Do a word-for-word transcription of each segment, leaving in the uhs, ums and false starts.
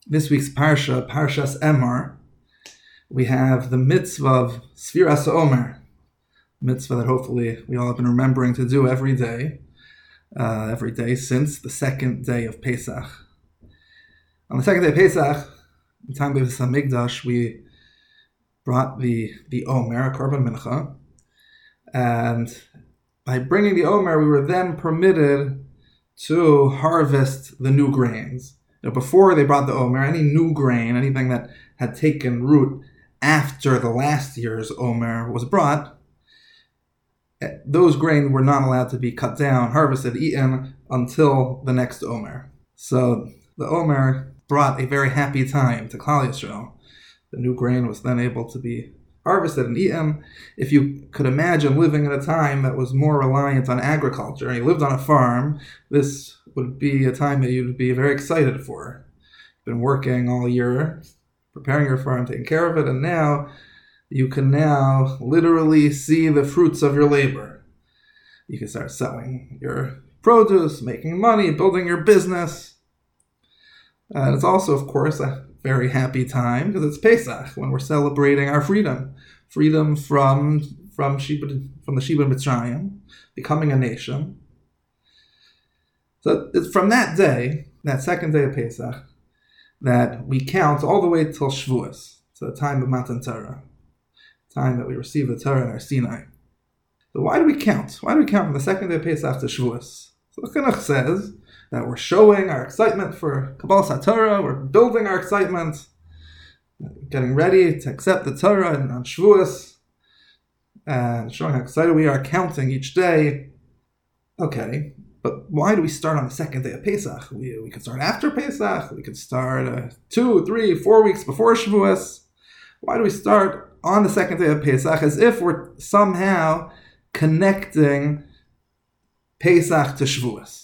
this week's Parsha, Parshas Emor, we have the mitzvah of Sfiras Omer, mitzvah that hopefully we all have been remembering to do every day, uh, every day since the second day of Pesach. On the second day of Pesach, in time of the Hamikdash, we brought the, the Omer, Korban Mincha, and by bringing the Omer, we were then permitted to harvest the new grains. You know, before they brought the Omer, any new grain, anything that had taken root after the last year's Omer was brought, those grains were not allowed to be cut down, harvested, eaten until the next Omer. So the Omer brought a very happy time to Klal Yisrael. The new grain was then able to be harvested and eaten. If you could imagine living in a time that was more reliant on agriculture, and you lived on a farm, this would be a time that you'd be very excited for. You've been working all year, preparing your farm, taking care of it, and now you can now literally see the fruits of your labor. You can start selling your produce, making money, building your business. And it's also, of course, a very happy time because it's Pesach, when we're celebrating our freedom. Freedom from from, Sheba, from the Sheba Mitzrayim, becoming a nation. So it's from that day, that second day of Pesach, that we count all the way till Shavuos, to the time of Matan Torah, time that we receive the Torah in our Sinai. So why do we count? Why do we count from the second day of Pesach to Shavuos? So the Chinuch says that we're showing our excitement for Kabbalas HaTorah, we're building our excitement, getting ready to accept the Torah on Shavuos, and showing how excited we are, counting each day. Okay, but why do we start on the second day of Pesach? We, we could start after Pesach, we could start uh, two, three, four weeks before Shavuos. Why do we start on the second day of Pesach as if we're somehow connecting Pesach to Shavuos?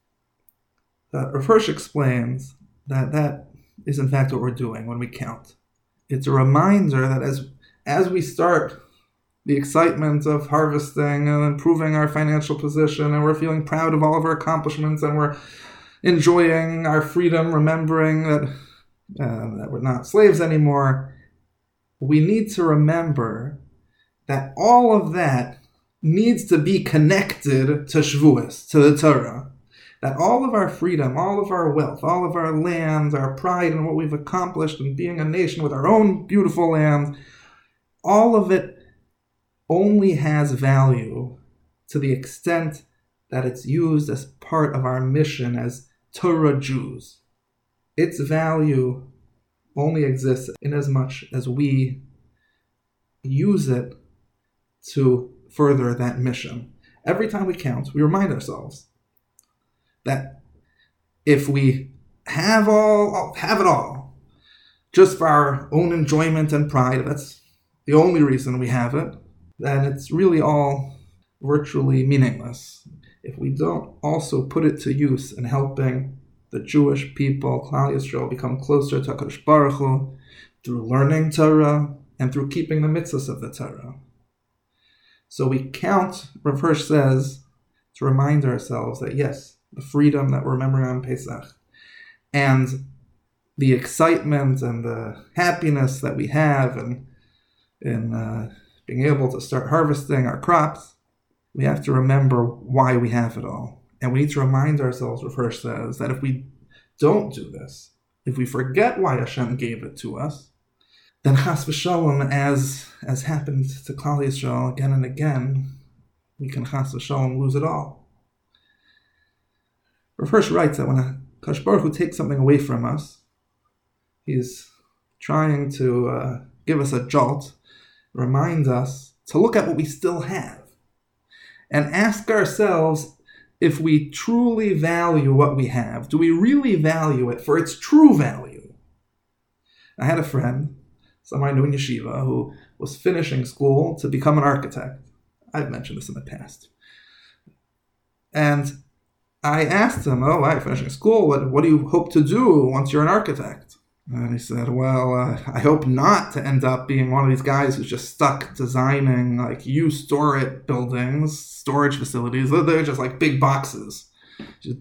Uh, Rav Hirsch explains that that is in fact what we're doing when we count. It's a reminder that as as we start the excitement of harvesting and improving our financial position, and we're feeling proud of all of our accomplishments, and we're enjoying our freedom, remembering that uh, that we're not slaves anymore, we need to remember that all of that needs to be connected to Shavuos, to the Torah. That all of our freedom, all of our wealth, all of our land, our pride in what we've accomplished in being a nation with our own beautiful land, all of it only has value to the extent that it's used as part of our mission as Torah Jews. Its value only exists in as much as we use it to further that mission. Every time we count, we remind ourselves that if we have all, have it all, just for our own enjoyment and pride, that's the only reason we have it, then it's really all virtually meaningless. If we don't also put it to use in helping the Jewish people, Klal Yisrael, become closer to HaKadosh Baruch Hu through learning Torah and through keeping the mitzvahs of the Torah. So we count, Rav Hirsch says, to remind ourselves that yes, the freedom that we're remembering on Pesach, and the excitement and the happiness that we have in, in uh, being able to start harvesting our crops, we have to remember why we have it all. And we need to remind ourselves, Rav Hirsch says, that if we don't do this, if we forget why Hashem gave it to us, then Chas v'Shalom, as, as happened to Klal Yisrael again and again, we can Chas v'Shalom lose it all. Rav Hirsch writes that when a HaKadosh Baruch Hu takes something away from us, he's trying to uh, give us a jolt, remind us to look at what we still have, and ask ourselves if we truly value what we have. Do we really value it for its true value? I had a friend, someone I knew in yeshiva, who was finishing school to become an architect. I've mentioned this in the past. And I asked him, oh, why, finishing school, what, what do you hope to do once you're an architect? And he said, well, uh, I hope not to end up being one of these guys who's just stuck designing, like, you store it buildings, storage facilities. They're just like big boxes. Just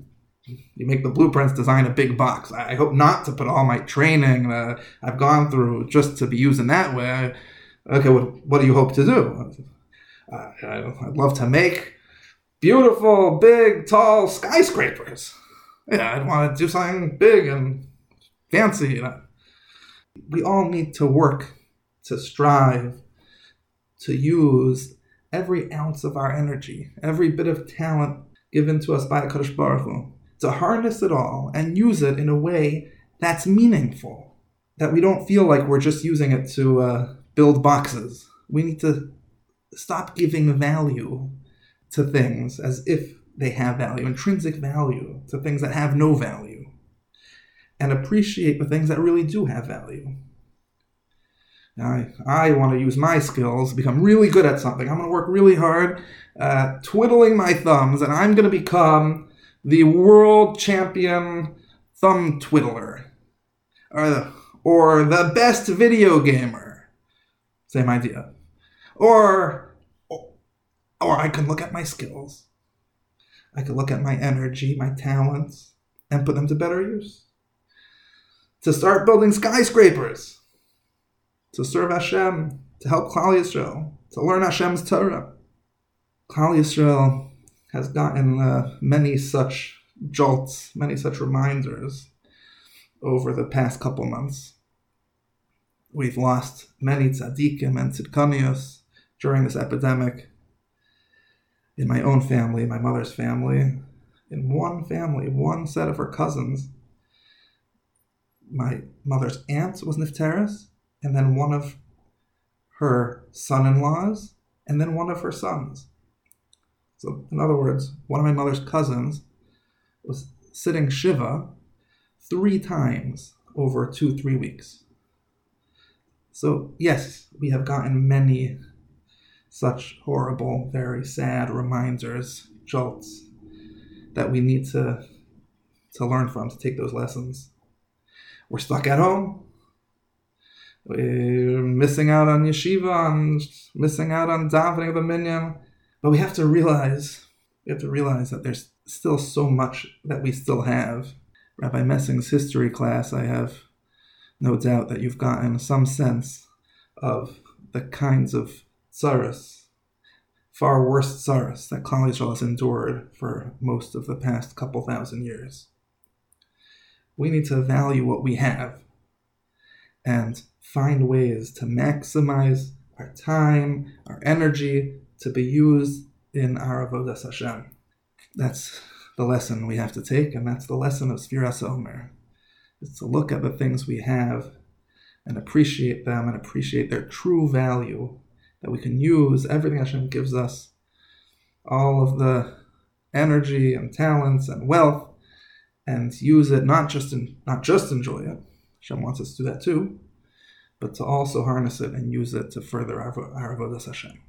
You make the blueprints, design a big box. I hope not to put all my training that I've gone through just to be using that way. Okay, what, what do you hope to do? Uh, I'd love to make beautiful, big, tall skyscrapers. Yeah, I'd want to do something big and fancy. You know? We all need to work to strive to use every ounce of our energy, every bit of talent given to us by HaKadosh Baruch Hu, to harness it all and use it in a way that's meaningful, that we don't feel like we're just using it to uh, build boxes. We need to stop giving value to things as if they have value, intrinsic value to things that have no value, and appreciate the things that really do have value. I, I want to use my skills, become really good at something. I'm going to work really hard, uh, twiddling my thumbs, and I'm going to become the world champion thumb twiddler, or the, or the best video gamer. Same idea. Or, or I can look at my skills. I can look at my energy, my talents, and put them to better use. To start building skyscrapers. To serve Hashem, to help Klal Yisrael, to learn Hashem's Torah. Klal Yisrael has gotten uh, many such jolts, many such reminders over the past couple months. We've lost many tzaddikim and tzidkanios during this epidemic. In my own family, my mother's family, in one family, one set of her cousins, my mother's aunt was nifteres, and then one of her son-in-laws, and then one of her sons. So, in other words, one of my mother's cousins was sitting Shiva three times over two, three weeks. So, yes, we have gotten many such horrible, very sad reminders, jolts, that we need to, to learn from, to take those lessons. We're stuck at home. We're missing out on yeshiva, and missing out on davening of the minyan. But we have to realize, we have to realize that there's still so much that we still have. Rabbi Messing's history class, I have no doubt that you've gotten some sense of the kinds of tsaros, far worse tsaros, that Klal Yisrael has endured for most of the past couple thousand years. We need to value what we have and find ways to maximize our time, our energy, to be used in our avodas Hashem. That's the lesson we have to take, and that's the lesson of Sfiras Omer. Is to look at the things we have and appreciate them and appreciate their true value, that we can use everything Hashem gives us, all of the energy and talents and wealth, and use it not just in, not just enjoy it. Hashem wants us to do that too, but to also harness it and use it to further our, our avodas Hashem.